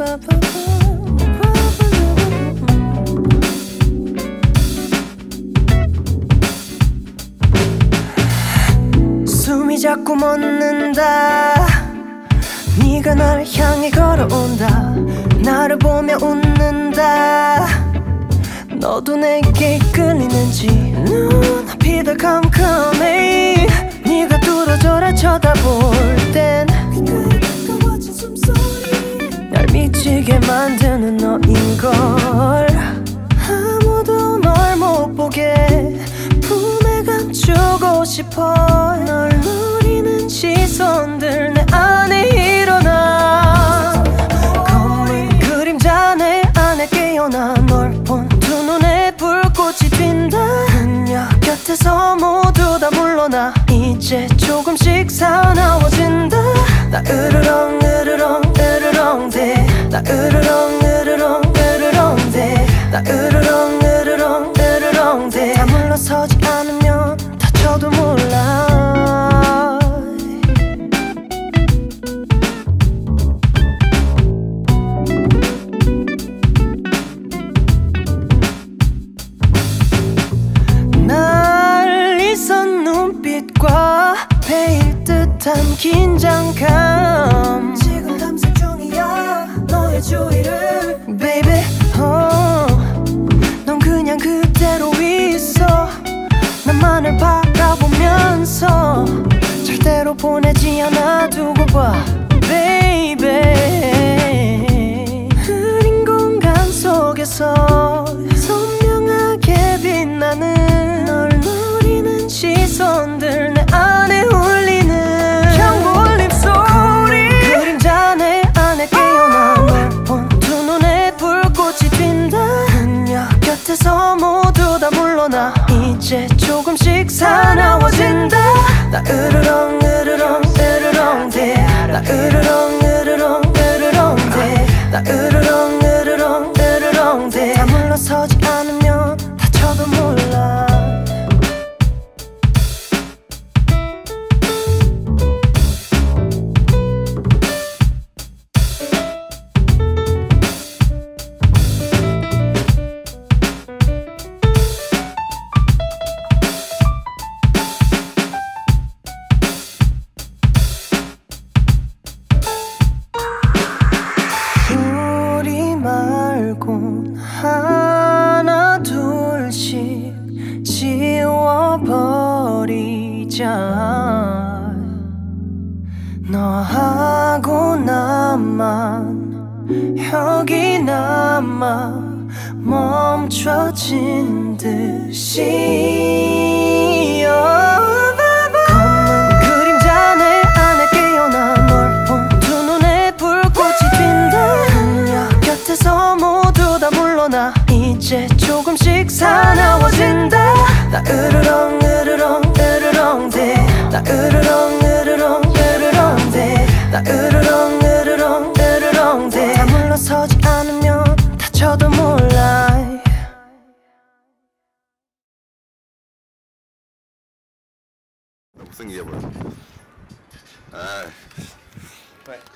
숨이 자꾸 멎는다. 네가 날 향해 걸어온다. 나를 보며 웃는다. 너도 내게 끌리는지 눈앞이 더 컴컴해. 네가 뚫어져라 쳐다볼 땐 날 미치게 만드는 너인걸. 아무도 널 못 보게 품에 감추고 싶어. 널 노리는 시선들 내 안에 일어나. 검은 그림자 내 안에 깨어나. 널 본 두 눈에 불꽃이 튄다. 그녀 곁에서 모두 다 물러나. 이제 조금씩 사나워진다. 나 으르렁 으르렁 으르렁 대. 나 으르렁 으르렁 으르렁 대. 나 으르렁 으르렁 으르렁 대. 다 물러서지 않으면 다쳐도 몰라. 날 이선 눈빛과 베일 듯한 긴장감. 지금 탐색 중이야 너의 주위를 baby. 넌 그냥 그대로 있어. 나만을 바라보면서 절대로 보내지 않아 두고 봐 baby. 흐린 공간 속에서 선명하게 빛나는 널 노리는 시선들 내 안에 울리는 경고 울림 소리. 그림자 내 안에 깨어나. 널 본 두 눈에 불꽃이 튄다. 그녀 곁에서 모두 다 물러나. 이제 조금씩 사나워진다. 나 으르렁 으르렁 으르렁 대. 나 으르렁 으르렁 으르렁 대. 나 으르렁 으르렁 으르렁 대. 다 물러서지 않으면 다쳐도 몰라. 우리 말곤 하나 둘씩 지워버리자. 너하고 나만 여기 남아 멈춰진 듯이. 검은 그림자 내 안에 깨어나. 널 본 두 눈에 불꽃이 튄다. 그녀 곁에서 모두 다 물러나. 이제 조금씩 사나워진다. 나 으르렁 으르렁 으르렁 대. 나 으르렁 으르렁 으르렁 대. 나 으르렁 으르렁 으르렁 대. 다 물러서지 않으면 다쳐도 몰라. 못생기게 버려. 아.